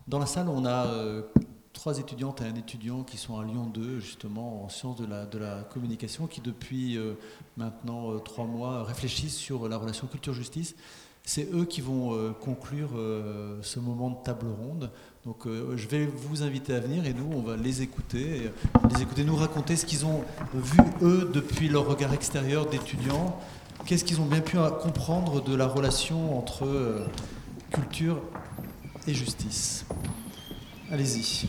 Dans la salle, on a 3 étudiantes et un étudiant qui sont à Lyon 2, justement, en sciences de la communication, qui depuis maintenant 3 mois réfléchissent sur la relation culture-justice. C'est eux qui vont conclure ce moment de table ronde. Donc je vais vous inviter à venir et nous, on va les écouter nous raconter ce qu'ils ont vu, eux, depuis leur regard extérieur d'étudiants. Qu'est-ce qu'ils ont bien pu comprendre de la relation entre culture et justice. Allez-y.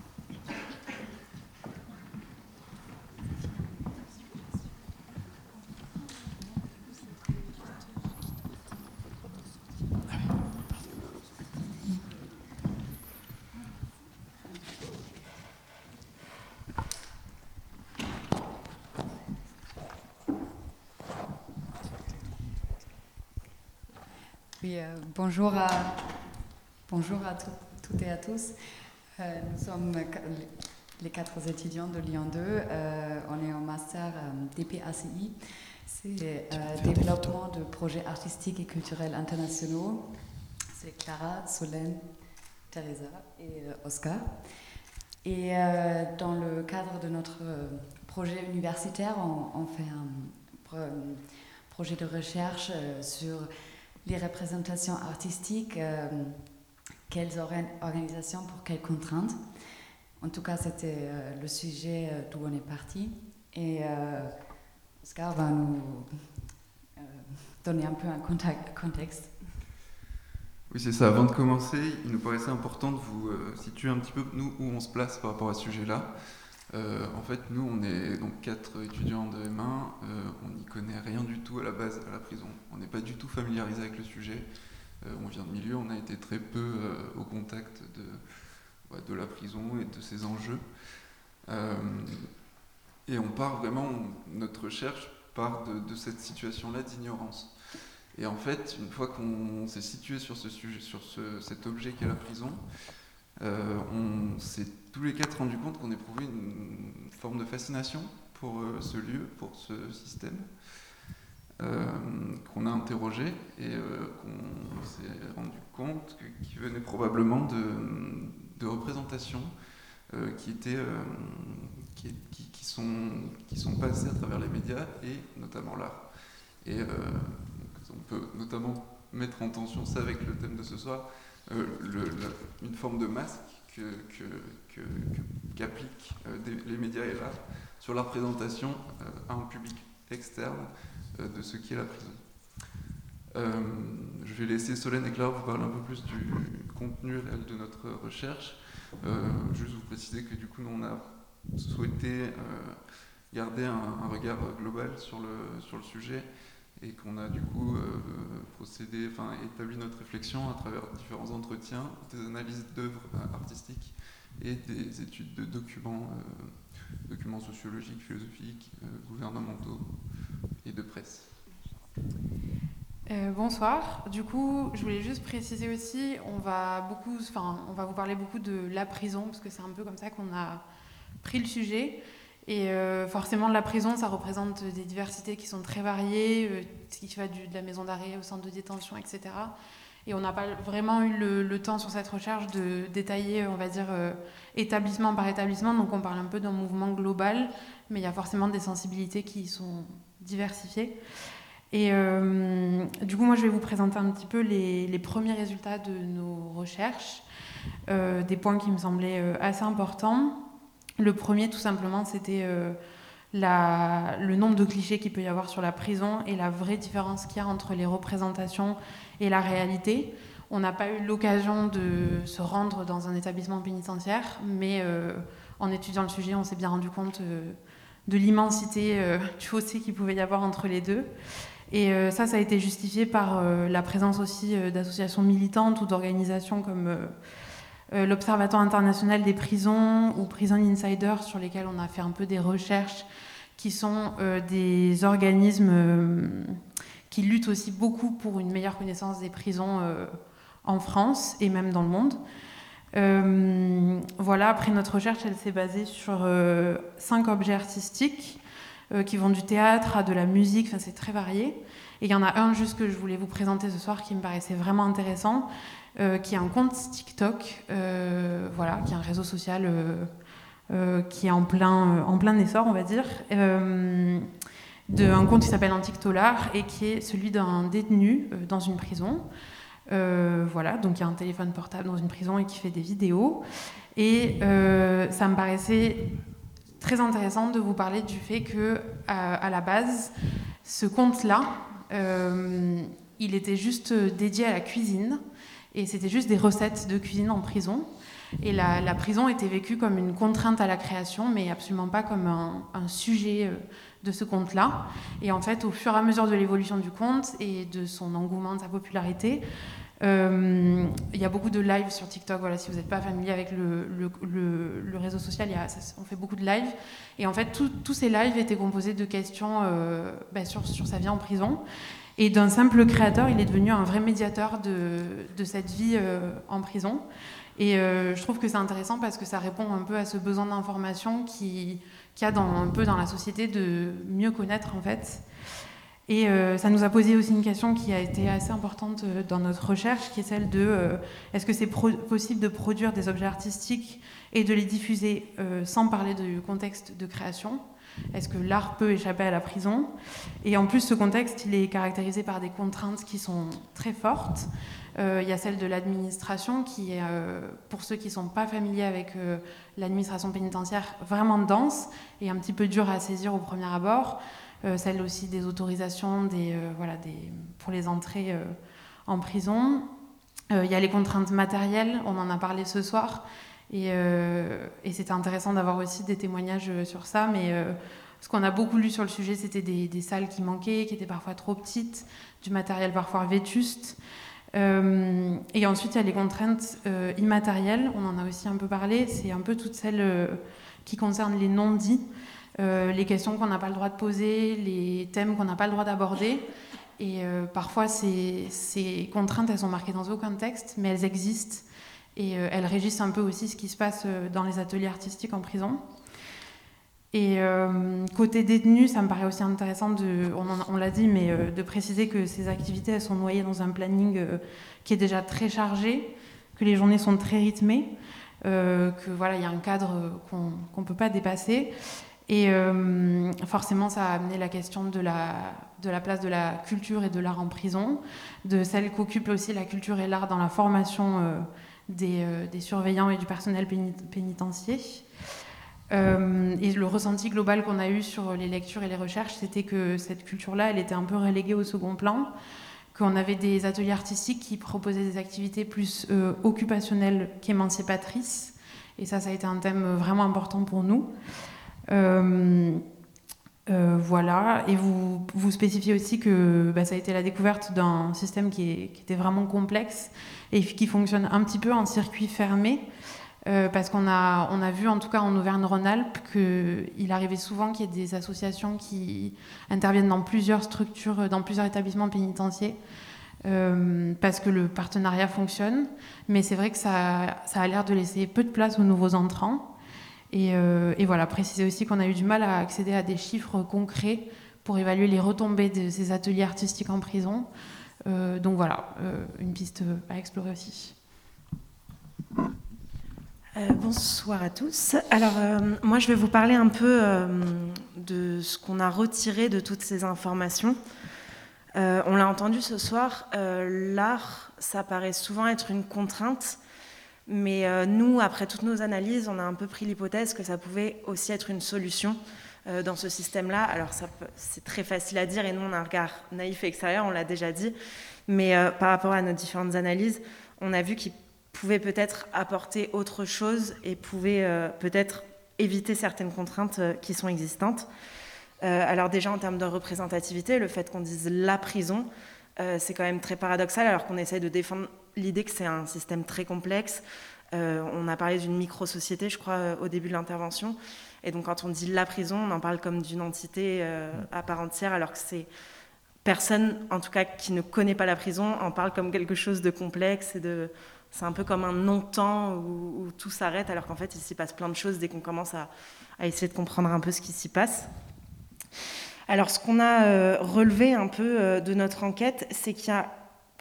Oui, bonjour à toutes et à tous. Nous sommes les 4 étudiants de Lyon 2. On est en master DPACI. C'est développement de projets artistiques et culturels internationaux. C'est Clara, Solène, Teresa et Oscar. Et dans le cadre de notre projet universitaire, on fait un projet de recherche sur les représentations artistiques, quelles organisations pour quelles contraintes. En tout cas, c'était le sujet d'où on est parti. Et Oscar va nous donner un peu un contexte. Oui, c'est ça. Avant de commencer, il nous paraissait important de vous situer un petit peu, nous, où on se place par rapport à ce sujet-là. En fait, nous, on est donc 4 étudiants de M1, on n'y connaît rien du tout à la base à la prison. On n'est pas du tout familiarisé avec le sujet. On vient de milieu, on a été très peu au contact de la prison et de ses enjeux. Et on part vraiment, notre recherche part de cette situation-là d'ignorance. Et en fait, une fois qu'on s'est situé sur ce sujet, sur cet objet qu'est la prison, on s'est tous les 4 rendu compte qu'on éprouvait une forme de fascination pour ce lieu, pour ce système, qu'on a interrogé et qu'on s'est rendu compte qu'il venait probablement de représentations qui sont passées à travers les médias et notamment l'art. Et on peut notamment mettre en tension ça avec le thème de ce soir, une forme de masque qu'appliquent les médias et l'art sur la représentation à un public externe de ce qu'est la prison. Je vais laisser Solène et Clara vous parler un peu plus du contenu de notre recherche. Juste vous préciser que du coup, nous, on a souhaité garder un regard global sur le sujet et qu'on a du coup établi notre réflexion à travers différents entretiens, des analyses d'œuvres artistiques et des études de documents sociologiques, philosophiques, gouvernementaux et de presse. Bonsoir. Du coup, je voulais juste préciser aussi, on va vous parler beaucoup de la prison, parce que c'est un peu comme ça qu'on a pris le sujet. Et forcément, la prison, ça représente des diversités qui sont très variées, qui va de la maison d'arrêt au centre de détention, etc. Et on n'a pas vraiment eu le temps sur cette recherche de détailler, on va dire, établissement par établissement. Donc on parle un peu d'un mouvement global, mais il y a forcément des sensibilités qui sont diversifiées. Et du coup, moi, je vais vous présenter un petit peu les premiers résultats de nos recherches, des points qui me semblaient assez importants. Le premier, tout simplement, c'était le nombre de clichés qu'il peut y avoir sur la prison et la vraie différence qu'il y a entre les représentations et la réalité. On n'a pas eu l'occasion de se rendre dans un établissement pénitentiaire, mais en étudiant le sujet, on s'est bien rendu compte de l'immensité du fossé qu'il pouvait y avoir entre les deux. Et ça a été justifié par la présence aussi d'associations militantes ou d'organisations comme l'Observatoire international des prisons ou Prison Insider, sur lesquels on a fait un peu des recherches, qui sont des organismes qui luttent aussi beaucoup pour une meilleure connaissance des prisons en France et même dans le monde. Voilà, après notre recherche, elle s'est basée sur 5 objets artistiques qui vont du théâtre à de la musique, enfin c'est très varié. Et il y en a un juste que je voulais vous présenter ce soir qui me paraissait vraiment intéressant. qui est un compte TikTok, voilà, qui est un réseau social qui est en plein essor, on va dire, d'un compte qui s'appelle Antictolar et qui est celui d'un détenu dans une prison. Voilà, donc il y a un téléphone portable dans une prison et qui fait des vidéos. Et ça me paraissait très intéressant de vous parler du fait que, à la base, ce compte-là, il était juste dédié à la cuisine et c'était juste des recettes de cuisine en prison. Et la prison était vécue comme une contrainte à la création, mais absolument pas comme un sujet de ce compte-là. Et en fait, au fur et à mesure de l'évolution du compte et de son engouement, de sa popularité, il y a beaucoup de lives sur TikTok. Voilà, si vous n'êtes pas familier avec le réseau social, on fait beaucoup de lives. Et en fait, tous ces lives étaient composés de questions sur sa vie en prison. Et d'un simple créateur, il est devenu un vrai médiateur de cette vie en prison. Et je trouve que c'est intéressant parce que ça répond un peu à ce besoin d'information qu'il y a un peu dans la société de mieux connaître, en fait. Et ça nous a posé aussi une question qui a été assez importante dans notre recherche, qui est celle de est-ce que c'est possible de produire des objets artistiques et de les diffuser sans parler du contexte de création ? Est-ce que l'art peut échapper à la prison ? Et en plus, ce contexte, il est caractérisé par des contraintes qui sont très fortes. Il y a celle de l'administration qui est, pour ceux qui ne sont pas familiers avec l'administration pénitentiaire, vraiment dense et un petit peu dure à saisir au premier abord. Celle aussi des autorisations pour les entrées en prison. Il y a les contraintes matérielles, on en a parlé ce soir. Et c'était intéressant d'avoir aussi des témoignages sur ça. Mais ce qu'on a beaucoup lu sur le sujet, c'était des salles qui manquaient, qui étaient parfois trop petites, du matériel parfois vétuste. Et ensuite, il y a les contraintes immatérielles. On en a aussi un peu parlé. C'est un peu toutes celles qui concernent les non-dits. Les questions qu'on n'a pas le droit de poser, les thèmes qu'on n'a pas le droit d'aborder. Et parfois, ces contraintes, elles sont marquées dans aucun texte, mais elles existent. Et elles régissent un peu aussi ce qui se passe dans les ateliers artistiques en prison. Et côté détenu, ça me paraît aussi intéressant, on l'a dit, mais de préciser que ces activités, elles sont noyées dans un planning qui est déjà très chargé, que les journées sont très rythmées, que voilà, il y a un cadre qu'on ne peut pas dépasser. Et forcément, ça a amené la question de la place de la culture et de l'art en prison, de celle qu'occupe aussi la culture et l'art dans la formation des surveillants et du personnel pénitentiaire. Et le ressenti global qu'on a eu sur les lectures et les recherches, c'était que cette culture-là, elle était un peu reléguée au second plan, qu'on avait des ateliers artistiques qui proposaient des activités plus occupationnelles qu'émancipatrices. Et ça a été un thème vraiment important pour nous. Voilà, et vous spécifiez aussi que ça a été la découverte d'un système qui était vraiment complexe et qui fonctionne un petit peu en circuit fermé, parce qu'on a vu, en tout cas en Auvergne-Rhône-Alpes, qu'il arrivait souvent qu'il y ait des associations qui interviennent dans plusieurs structures, dans plusieurs établissements pénitentiaires, parce que le partenariat fonctionne, mais c'est vrai que ça a l'air de laisser peu de place aux nouveaux entrants. Et voilà, préciser aussi qu'on a eu du mal à accéder à des chiffres concrets pour évaluer les retombées de ces ateliers artistiques en prison. Donc voilà, une piste à explorer aussi. Bonsoir à tous. Alors, moi, je vais vous parler un peu de ce qu'on a retiré de toutes ces informations. On l'a entendu ce soir, l'art, ça paraît souvent être une contrainte. Mais nous, après toutes nos analyses, on a un peu pris l'hypothèse que ça pouvait aussi être une solution dans ce système-là. Alors, c'est très facile à dire et nous, on a un regard naïf et extérieur, on l'a déjà dit. Mais par rapport à nos différentes analyses, on a vu qu'il pouvait peut-être apporter autre chose et pouvait peut-être éviter certaines contraintes qui sont existantes. Alors déjà, en termes de représentativité, le fait qu'on dise la prison, c'est quand même très paradoxal, alors qu'on essaie de défendre l'idée que c'est un système très complexe. On a parlé d'une micro-société, je crois, au début de l'intervention. Et donc, quand on dit la prison, on en parle comme d'une entité à part entière, alors que c'est personne, en tout cas, qui ne connaît pas la prison, en parle comme quelque chose de complexe. C'est un peu comme un non-temps où tout s'arrête, alors qu'en fait, il s'y passe plein de choses dès qu'on commence à essayer de comprendre un peu ce qui s'y passe. Alors, ce qu'on a relevé un peu de notre enquête, c'est qu'il y a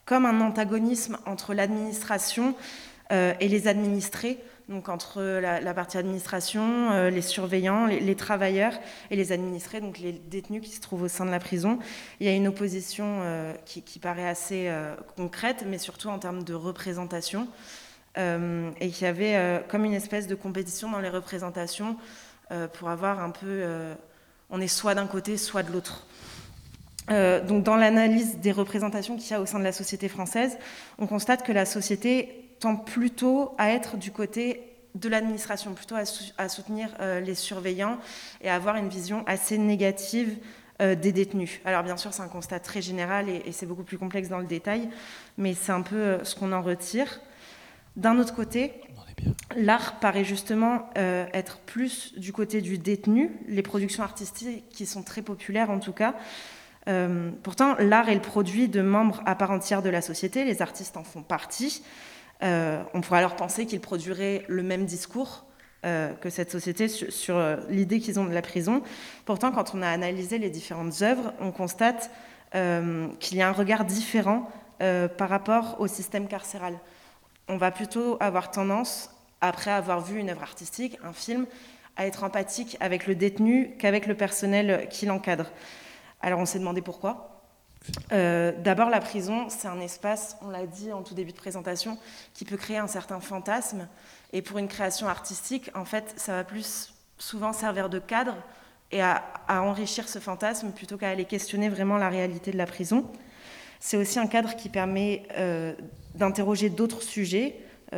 comme un antagonisme entre l'administration et les administrés, donc entre la partie administration, les surveillants, les travailleurs et les administrés, donc les détenus qui se trouvent au sein de la prison. Il y a une opposition qui paraît assez concrète, mais surtout en termes de représentation, et qu'il y avait comme une espèce de compétition dans les représentations pour avoir un peu... on est soit d'un côté, soit de l'autre. Donc dans l'analyse des représentations qu'il y a au sein de la société française, on constate que la société tend plutôt à être du côté de l'administration, plutôt à soutenir les surveillants et à avoir une vision assez négative des détenus. Alors bien sûr, c'est un constat très général et c'est beaucoup plus complexe dans le détail, mais c'est un peu ce qu'on en retire. D'un autre côté, l'art paraît justement être plus du côté du détenu, les productions artistiques qui sont très populaires en tout cas. Pourtant, l'art est le produit de membres à part entière de la société, les artistes en font partie. On pourrait alors penser qu'ils produiraient le même discours que cette société sur l'idée qu'ils ont de la prison. Pourtant, quand on a analysé les différentes œuvres, on constate qu'il y a un regard différent par rapport au système carcéral. On va plutôt avoir tendance, après avoir vu une œuvre artistique, un film, à être empathique avec le détenu qu'avec le personnel qui l'encadre. Alors on s'est demandé pourquoi. D'abord, la prison, c'est un espace, on l'a dit en tout début de présentation, qui peut créer un certain fantasme. Et pour une création artistique, en fait, ça va plus souvent servir de cadre et à enrichir ce fantasme plutôt qu'à aller questionner vraiment la réalité de la prison. C'est aussi un cadre qui permet d'interroger d'autres sujets,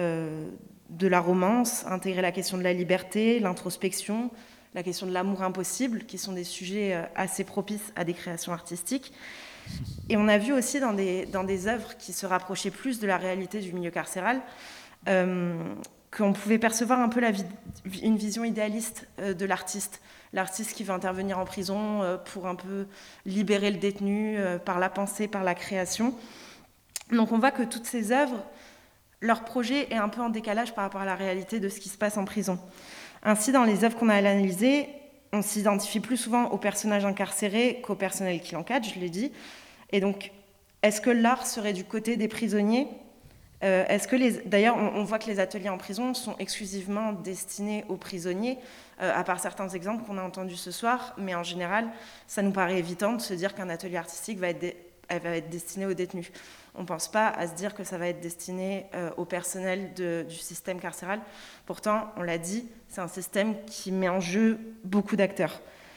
de la romance, intégrer la question de la liberté, l'introspection, la question de l'amour impossible, qui sont des sujets assez propices à des créations artistiques. Et on a vu aussi dans des œuvres qui se rapprochaient plus de la réalité du milieu carcéral qu'on pouvait percevoir un peu une vision idéaliste de l'artiste. L'artiste qui veut intervenir en prison pour un peu libérer le détenu par la pensée, par la création. Donc on voit que toutes ces œuvres, leur projet est un peu en décalage par rapport à la réalité de ce qui se passe en prison. Ainsi, dans les œuvres qu'on a analysées, on s'identifie plus souvent aux personnages incarcérés qu'au personnel qui l'encadre, je l'ai dit. Et donc, est-ce que l'art serait du côté des prisonniers ? D'ailleurs, on voit que les ateliers en prison sont exclusivement destinés aux prisonniers, à part certains exemples qu'on a entendus ce soir, mais en général, ça nous paraît évident de se dire qu'un atelier artistique va être destiné aux détenus. On ne pense pas à se dire que ça va être destiné au personnel du système carcéral. Pourtant, on l'a dit, c'est un système qui met en jeu beaucoup d'acteurs.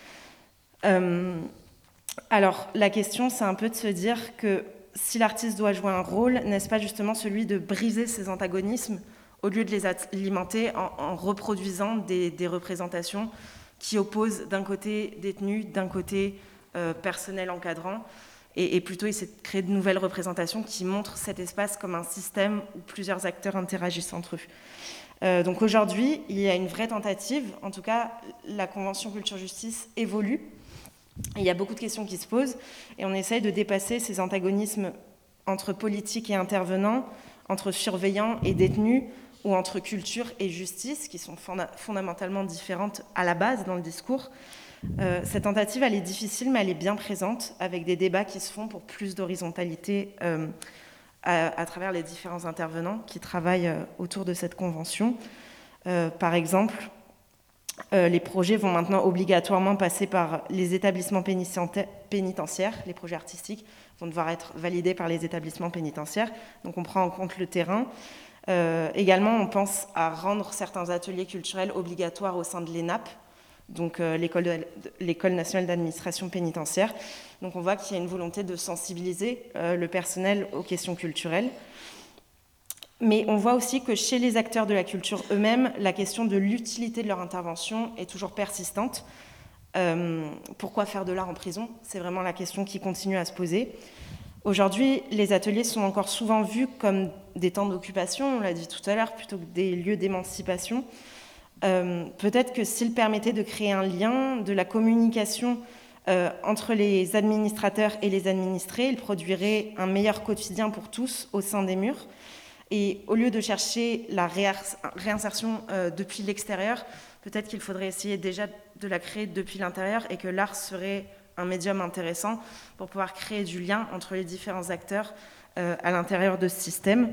Alors, la question, c'est un peu de se dire que si l'artiste doit jouer un rôle, n'est-ce pas justement celui de briser ces antagonismes au lieu de les alimenter en reproduisant des représentations qui opposent d'un côté détenus, d'un côté personnel encadrant, et plutôt essayer de créer de nouvelles représentations qui montrent cet espace comme un système où plusieurs acteurs interagissent entre eux. Donc aujourd'hui, il y a une vraie tentative, en tout cas la Convention Culture-Justice évolue, il y a beaucoup de questions qui se posent, et on essaye de dépasser ces antagonismes entre politique et intervenants, entre surveillants et détenus, ou entre culture et justice, qui sont fondamentalement différentes à la base dans le discours. Cette tentative, elle est difficile, mais elle est bien présente, avec des débats qui se font pour plus d'horizontalité à travers les différents intervenants qui travaillent autour de cette convention. Par exemple, les projets vont maintenant obligatoirement passer par les établissements pénitentiaires. Les projets artistiques vont devoir être validés par les établissements pénitentiaires. Donc on prend en compte le terrain. Également, on pense à rendre certains ateliers culturels obligatoires au sein de l'ENAP, donc l'École nationale d'administration pénitentiaire. Donc on voit qu'il y a une volonté de sensibiliser le personnel aux questions culturelles. Mais on voit aussi que chez les acteurs de la culture eux-mêmes, la question de l'utilité de leur intervention est toujours persistante. Pourquoi faire de l'art en prison ? C'est vraiment la question qui continue à se poser. Aujourd'hui, les ateliers sont encore souvent vus comme des temps d'occupation, on l'a dit tout à l'heure, plutôt que des lieux d'émancipation. Peut-être que s'ils permettaient de créer un lien, de la communication entre les administrateurs et les administrés, ils produiraient un meilleur quotidien pour tous au sein des murs. Et au lieu de chercher la réinsertion depuis l'extérieur, peut-être qu'il faudrait essayer déjà de la créer depuis l'intérieur et que l'art serait un médium intéressant pour pouvoir créer du lien entre les différents acteurs à l'intérieur de ce système.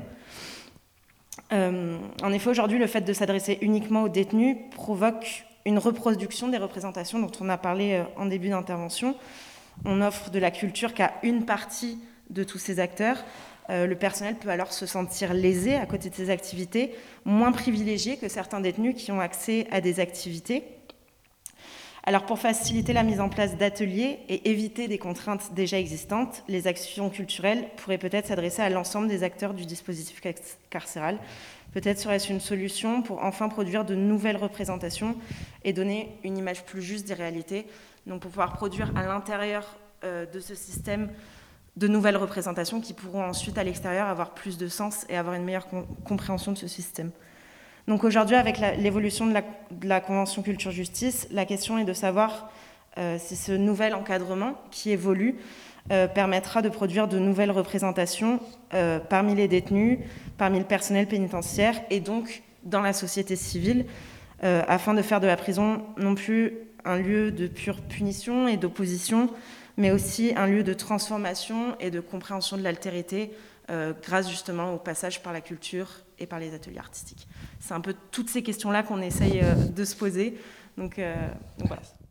En effet, aujourd'hui, le fait de s'adresser uniquement aux détenus provoque une reproduction des représentations dont on a parlé en début d'intervention. On offre de la culture qu'à une partie de tous ces acteurs. Le personnel peut alors se sentir lésé à côté de ces activités, moins privilégié que certains détenus qui ont accès à des activités. Alors pour faciliter la mise en place d'ateliers et éviter des contraintes déjà existantes, les actions culturelles pourraient peut-être s'adresser à l'ensemble des acteurs du dispositif carcéral. Peut-être serait-ce une solution pour enfin produire de nouvelles représentations et donner une image plus juste des réalités. Donc pour pouvoir produire à l'intérieur de ce système de nouvelles représentations qui pourront ensuite à l'extérieur avoir plus de sens et avoir une meilleure compréhension de ce système. Donc aujourd'hui, avec l'évolution de la Convention Culture-Justice, la question est de savoir si ce nouvel encadrement qui évolue permettra de produire de nouvelles représentations parmi les détenus, parmi le personnel pénitentiaire et donc dans la société civile, afin de faire de la prison non plus un lieu de pure punition et d'opposition, mais aussi un lieu de transformation et de compréhension de l'altérité grâce justement au passage par la culture et par les ateliers artistiques. C'est un peu toutes ces questions-là qu'on essaye de se poser. Donc voilà.